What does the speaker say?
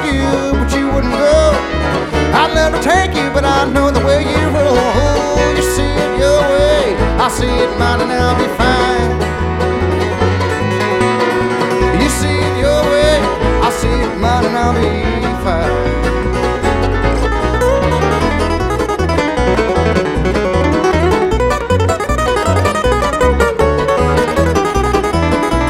take you, but you wouldn't go. I'd love to take you, but I know the way you roll. You see it your way, I see it mine, and I'll be fine.